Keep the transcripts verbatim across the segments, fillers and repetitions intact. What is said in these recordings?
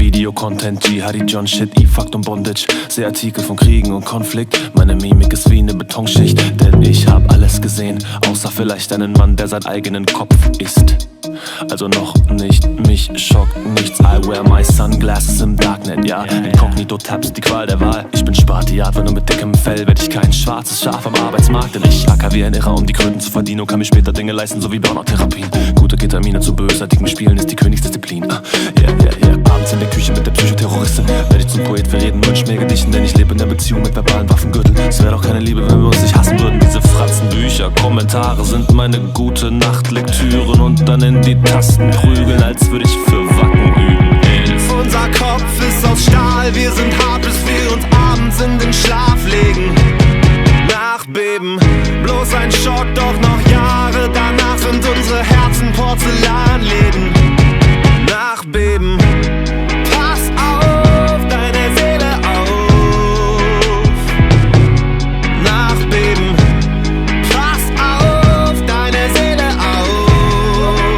Video-Content, Jihadi, John Shit, E-Fakt und Bondage. Seh Artikel von Kriegen und Konflikt. Meine Mimik ist wie eine Betonschicht, denn ich hab alles gesehen, außer vielleicht einen Mann, der sein eigenen Kopf isst. Also noch nicht, mich schockt nichts. I wear my sunglasses im Darknet, ja. Inkognito-Tabs, die Qual der Wahl. Ich bin Spartiat, wenn du mit dickem Fell werd ich kein schwarzes Schaf am Arbeitsmarkt. Denn ich acker wie ein Irrer, um die Kröten zu verdienen und kann mir später Dinge leisten, so wie Burnout-Therapien. Gute Ketamine zu bösartigen Spielen ist die Königsdisziplin. uh, Yeah, yeah, yeah. Abends in der Küche mit der Psychoterroristin werd ich zum Poet, wir reden nur in Schmähgedichten, denn ich lebe in der Beziehung mit verbalen Waffengürtel. Es wäre doch keine Liebe, wenn wir uns nicht hassen würden. Diese Fratzenbücher, Kommentare sind meine gute Nachtlektüren und dann in die Tasten prügeln, als würde ich für Wacken üben. Elf. Unser Kopf ist aus Stahl, wir sind hart, bis wir uns abends in den Schlaf legen. Nachbeben, bloß ein Schock, doch noch Jahre danach sind unsere Herzen Porzellanläden. Nachbeben, pass auf, deine Seele auf. Nachbeben, pass auf, deine Seele auf.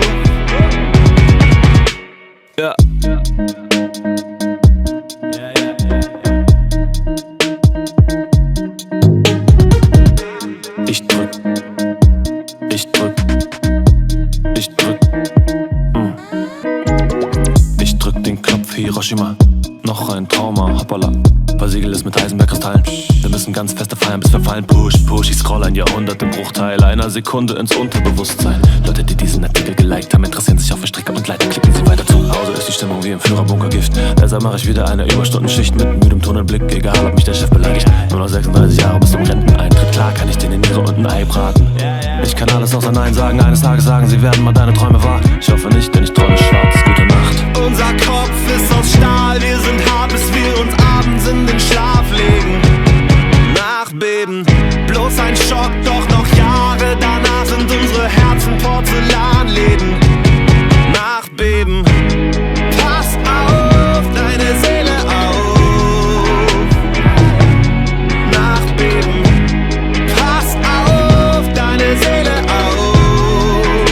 Ja. Ich drück, ich drück, ich drück, mm. Ich drück den Knopf Hiroshima, noch ein Trauma, hoppala. Versiegel es mit Heisenberg-Kristallen. Wir müssen ganz feste feiern, bis wir fallen. Push, push, ich scroll ein Jahrhundert im Bruchteil einer Sekunde ins Unterbewusstsein. Leute, die diesen Artikel geliked haben, interessieren sich auch für Stricke und Leiter. Klicken sie weiter zu. Hause ist die Stimmung wie im Führerbunkergift. Deshalb mache ich wieder eine Überstundenschicht mit müdem Tunnelblick. Egal, ob mich der Chef beleidigt. Nur noch sechsunddreißig Jahre bis zum Renteneintritt. Klar kann ich denen Niere und ein Ei braten. Ich kann alles außer Nein sagen. Eines Tages sagen sie, werden mal deine Träume wahr. Ich hoffe nicht, denn ich träume schwarz. Gute Nacht. Unser Kopf ist aus Stahl, wir sind hart, bis wir uns abends in den Schlaf legen. Nachbeben, bloß ein Schock, doch noch Jahre danach sind unsere Herzen Porzellanläden. Nachbeben, pass auf, deine Seele auf. Nachbeben, pass auf, deine Seele auf.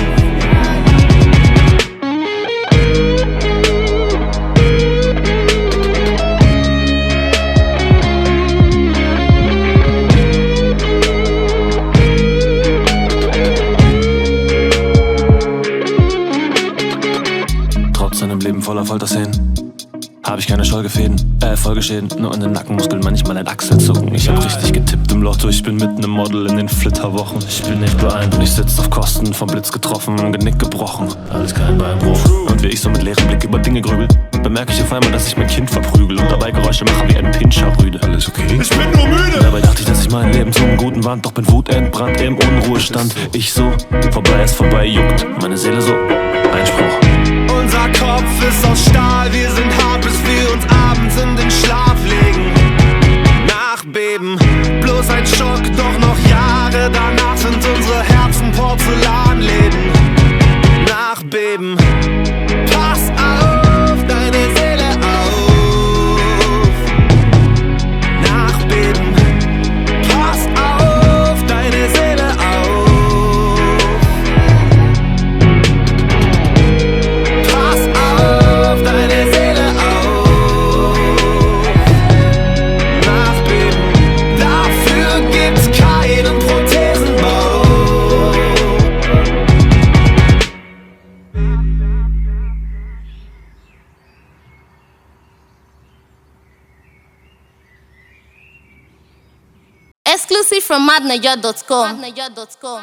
Trotz einem Leben voller Folterszenen hab ich keine Scholgefäden, äh, Folgeschäden. Nur in den Nackenmuskeln manchmal ein Achselzucken. Ich hab richtig getippt im Lotto, ich bin mitten im Model in den Flitterwochen. Ich bin nicht beeindruckt, ich sitz auf Kosten, vom Blitz getroffen, Genick gebrochen. Alles kein Beinbruch. Und wie ich so mit leerem Blick über Dinge grübel, bemerke ich auf einmal, dass ich mein Kind verprügel und dabei Geräusche mache wie ein Pinscherrüde. Alles okay? Ich bin nur müde. Dabei dachte ich, dass ich mein Leben zum Guten wand, doch bin wutentbrannt im Unruhestand. Ich so, vorbei ist vorbei, juckt meine Seele so, Einspruch. Unser Kopf ist aus Stahl, wir sind hart, bis wir uns abends in den Schlaf legen. Nachbeben, bloß ein Schock, doch noch Jahre danach sind unsere Herzen Porzellanläden. Nachbeben, pass auf, deine Seele auf. Nachbeben, pass auf, deine Seele auf. Pass auf, deine Seele auf. Nachbeben, dafür gibt's keinen Prothesenbau. Exclusive from madnaja dot com.